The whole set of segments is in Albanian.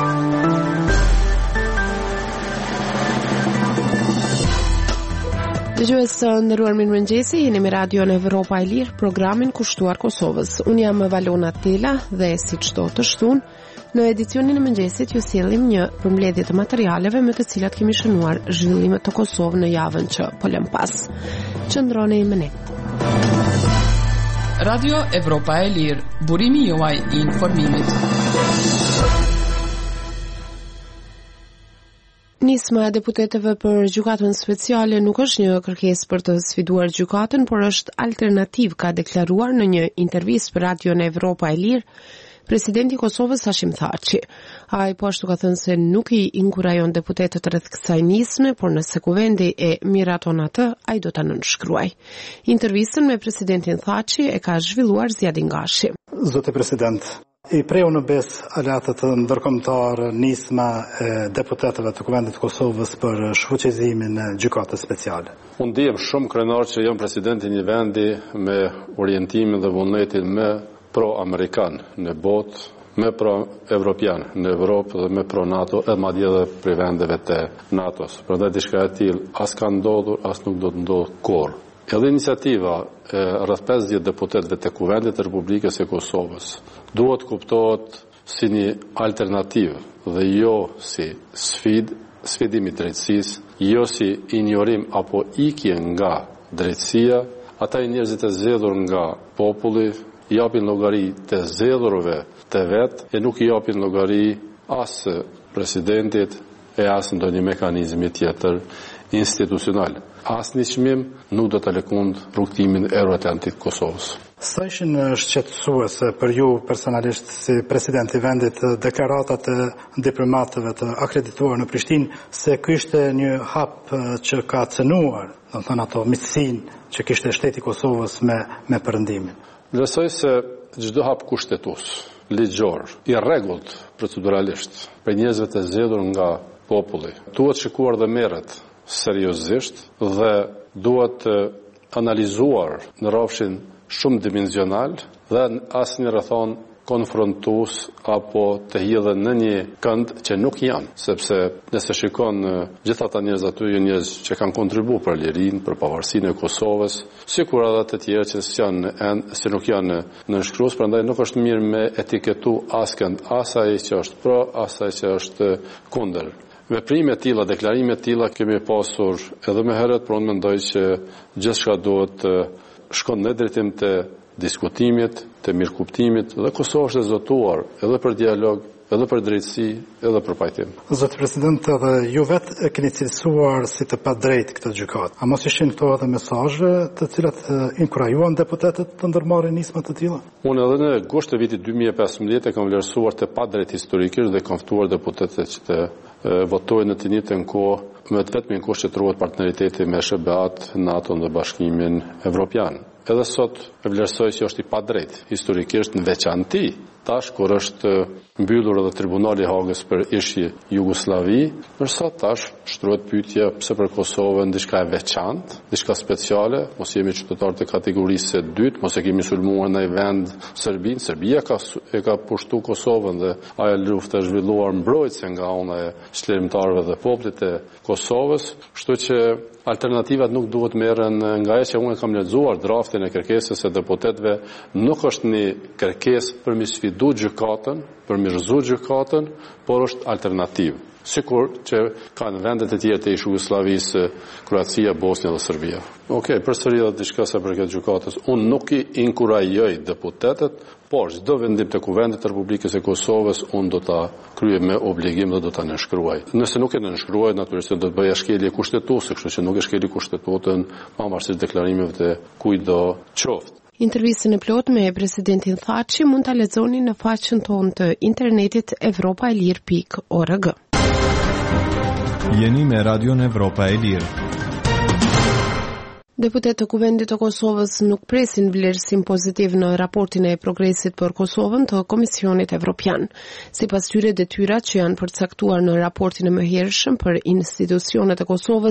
Dëgjues të nderuar, mirëmëngjesi, jeni me Radio në Evropa e Lirë, programin kushtuar Kosovës. Unë jam Valona Tela dhe si çdo të shtunë, në edicionin e mëngjesit ju sjellim një përmbledhje të materialeve me të cilat kemi shënuar zhvillimet të Kosovës në javën që po lëm pas. Qëndroni me ne. Radio Evropa e Lirë, burimi juaj I informimit. Nisma e deputetëve për gjykatën speciale nuk është një kërkesë për të sfiduar gjykatën, por është alternativë, ka deklaruar në një intervistë për Radio në Evropa e Lirë presidenti I Kosovës Hashim Thaçi. Ai po ashtu ka thënë se nuk I inkurajon deputetët rreth kësaj nisme, por nëse kuvendi e miraton atë, ai do ta nënshkruaj. Intervistën me presidentin Thaçi e ka zhvilluar Zjadin Gashi. Zoti president, I preu në besë aleatët ndërkombëtar nisma e deputetëve të Kuvendit të Kosovës për shfuqizimin e gjykatës speciale. Unë ndihem shumë krenar që jam presidenti një vendi me orientimin dhe vullnetin më pro-amerikan në botë, me pro-evropian në Evropë dhe me pro-NATO e madje edhe për vendeve të NATO-s. Prandaj diçka e tillë as ka ndodhur, as nuk do të ndodhë kurrë. Edhe iniciativa rreth 50 deputetëve të Kuvendit të Republikës së Kosovës duhet kuptohet si një alternativë dhe jo si sfidim I drejtësisë, jo si injorim apo ikje nga drejtësia. Ata njerëzit e zgjedhur nga populli japin llogari të zgjedhurve të vet e nuk I japin llogari as presidentit e as ndonjë mekanizmi tjetër institucional. Asnjë çmim nuk do ta lëkund rrugtimin euroatlantik të Kosovës. Sa ishin shqetësuese për ju personalisht si president I vendit deklaratat e diplomatëve të akredituar në Prishtinë se ky ishte një hap që ka cënuar, do të thonë ato miqësinë që kishte shteti I Kosovës me perëndimin. Vlerësoj se çdo hap kushtetues, ligjor, I rregullt proceduralisht për njerëzve të zgjedhur nga populli, duhet shikuar dhe merret seriozisht dhe duhet analizuar në rrafshin shumë dimensional dhe asnjë rrethon konfrontues apo të hidhen në një kënd që nuk janë, sepse nëse shikon gjithë ata njerëz aty janë njerëz që kanë kontribuar për lirinë, për pavarësinë e Kosovës, sikur edhe të tjerë që nuk janë nënshkrues, prandaj nuk është mirë me etiketu askënd, asaj që është pro, asaj që është kundër. Veprime të tilla, deklarime të tilla kemi pasur edhe më herët, por unë mendoj që gjithçka duhet shkon në drejtim të diskutimit, të mirëkuptimit dhe Kosova është e zotuar edhe për dialog, edhe për drejtësi, edhe për pajtim. Zoti president, edhe ju vetë e keni cilësuar si të padrejtë këtë gjykatë. A mos ishin këto edhe mesazhe të cilat inkurajuan deputetët të ndërmarrin nisma të tilla? Unë edhe në gusht të vitit 2015 e kam vlerësuar të padrejtë historikisht dhe kam ftuar deputetët që të votojnë në të njëjtën kohë me vetëm në kusht që truhet partneriteti me SBA-t, NATO-n dhe Bashkimin Evropian. Edhe sot e vlerësoj që është I padrejtë historikisht në veçanti tash kur është mbyllur edhe Tribunali I Hagës për ishi Jugosllavi, ndërsa tash shtrohet pyetja pse për Kosovën diçka e veçantë, diçka speciale, mos jemi qytetarë të kategorisë së dytë, mos e kemi sulmuar në vend Serbinë. Serbia e ka pushtuar Kosovën dhe ajo luftë e zhvilluar mbrojtëse nga ana e çlirimtarëve dhe popullit të Kosovës, kështu që alternativat nuk duhet merren nga ajo që unë kam lexuar draftin e kërkesës së deputetëve, nuk është një kërkesë për mi sfidu gjykatën, për mi rrëzu gjykatën, por është alternativë. Sikur që kanë vendet e tjera të Jugosllavisë, Kroacia, Bosnia dhe Serbia. Përsëri edhe diçka sa përket gjykatës. Unë nuk I inkurajoj deputetët, por çdo vendim të Kuvendit të Republikës së Kosovës unë do ta kryej me obligim dhe do ta nënshkruaj. Nëse nuk e nënshkruaj, natyrisht do të bëja shkelje kushtetuese, kështu që nuk e shkeli kushtetutën pavarësisht deklarimeve të kujdo qoftë. Intervistën e plot me presidentin Thaçi mund ta lexoni në faqen tonë të internetit evropaelir.org. Jeni me Radion Evropa e Lirë. Deputetët të Kuvendit të Kosovës nuk presin vlerësim pozitiv në raportin e progresit për Kosovën të Komisionit Evropian. Sipas tyre, detyrat që janë përcaktuar në raportin e mëhershëm për institucionet e Kosovës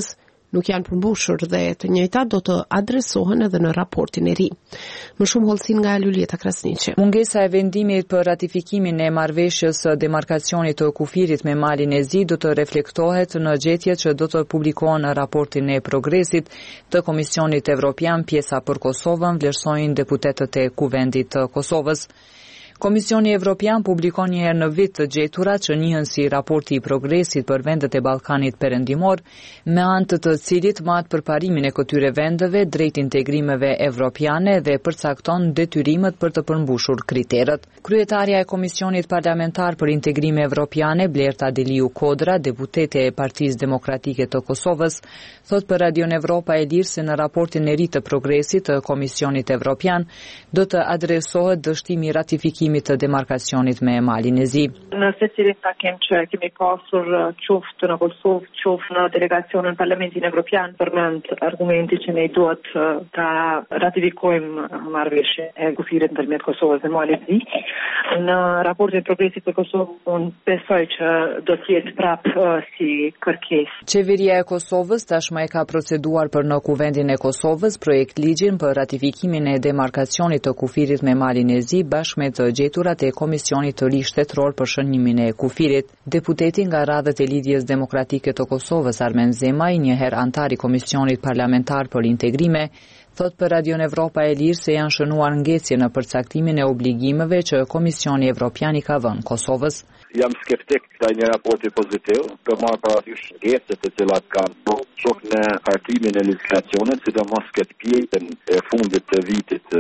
nuk janë përmbushur dhe të njëjtat do të adresohen edhe në raportin e ri. Më shumë hollësin nga Lulieta Krasniqi. Mungesa e vendimit për ratifikimin e marrëveshjes së demarkacionit të kufirit me Malin e Zi do të reflektohet në gjetjet që do të publikohen në raportin e progresit të Komisionit Evropian. Pjesa për Kosovën vlerësojnë deputetët e Kuvendit të Kosovës. Komisioni Evropian publikon një herë në vit të gjeturat që njihen si raporti i progresit për vendet e Ballkanit Perëndimor, me anë të cilit mat përparimin e këtyre vendeve drejt integrimeve evropiane dhe përcakton detyrimet për të përmbushur kriteret. Kryetaria e Komisionit Parlamentar për Integrime Evropiane, Blerta Deliu Kodra, deputete e Partisë Demokratike të Kosovës, thot për Radion Evropa e Lirë se në raportin e ri të progresit të Komisionit Evropian do të adresohet dështimi i ratifikimit të demarkacionit me Malin e Zi. Në secilin takim që kemi pasur qoftë në Kosovë, qoftë në delegacionin Parlamentin Evropian, përmend argumenti që ne duhet ta ratifikojmë marrëveshjen e kufirit ndërmjet Kosovës dhe Malit të Zi. Në raportin e progresit për Kosovë, unë besoj që do të jetë prapë si kërkesë. Qeveria e Kosovës tashmë e ka proceduar për në Kuvendin e Kosovës projekt ligjin për ratifikimin e demarkacionit të kufirit me Malin e Zi bashkë me të gjeturat e Komisionit të ri shtetëror për shënimin e kufirit. Deputeti nga radhët e Lidhjes Demokratike të Kosovës, Armen Zemaj, një herë antar i Komisionit Parlamentar për Integrime, thot për Radion Evropa e Lirë se janë shënuar ngecje në përcaktimin e obligimeve që Komisioni Evropian i ka vënë Kosovës. Jam skeptik ndaj një raporti pozitiv, për marrë parasysh ngecjet të cilat kanë qoftë në hartimin e legjislacionit, sidomos këtë pjesën e fundit të vitit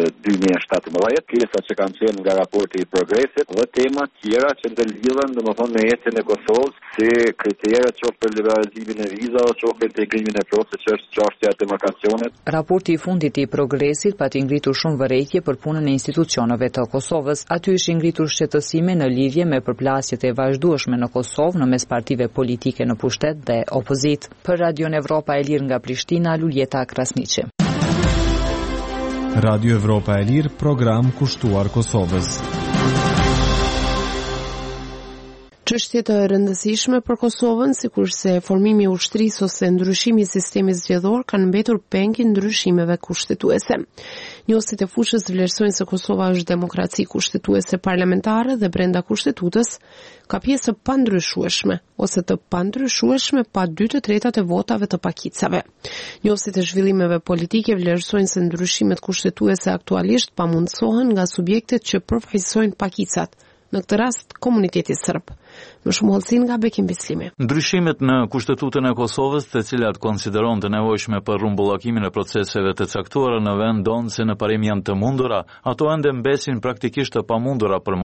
2017, pjesa që kanë qenë nga raporti i progresit dhe tema tjera që ndërlidhen domethënë me jetën e Kosovës, si kriteret qoftë për liberalizimin e vizave, qoftë për integrimin e procesit që është çështja e demarkacionit. Raporti i fundit i progresit pati ngritur shumë vërejtje për punën e institucioneve të Kosovës. Aty ishin ngritur shqetësime në lidhje me përplasjet e vazhdueshme në Kosovë në mes partive politike në pushtet dhe opozit. Për Radion Evropa e Lirë nga Prishtina, Lulieta Krasniqi. Radio Evropa e Lirë, program kushtuar Kosovës. Çështje të rëndësishme për Kosovën, sikurse formimi i ushtrisë ose ndryshimi i sistemit zgjedhor, kanë mbetur pengi ndryshimeve kushtetuese. Njohësit e fushës vlerësojnë se Kosova është demokraci kushtetuese parlamentare dhe brenda kushtetutës ka pjesë pandryshueshme ose të pandryshueshme pa 2/3 e votave të pakicave. Njohësit e zhvillimeve politike vlerësojnë se ndryshimet kushtetuese aktualisht pamundsohen nga subjektet që përfaqësojnë pakicat, në këtë rast komuniteti serb. Më shumë hollësin nga Bekim Bislimi. Ndryshimet në kushtetutën e Kosovës, të cilat konsideron të nevojshme për rrumbullakimin e proceseve të caktuara në vend, donë se në parim janë të mundura, ato ende mbesin praktikisht të pamundura për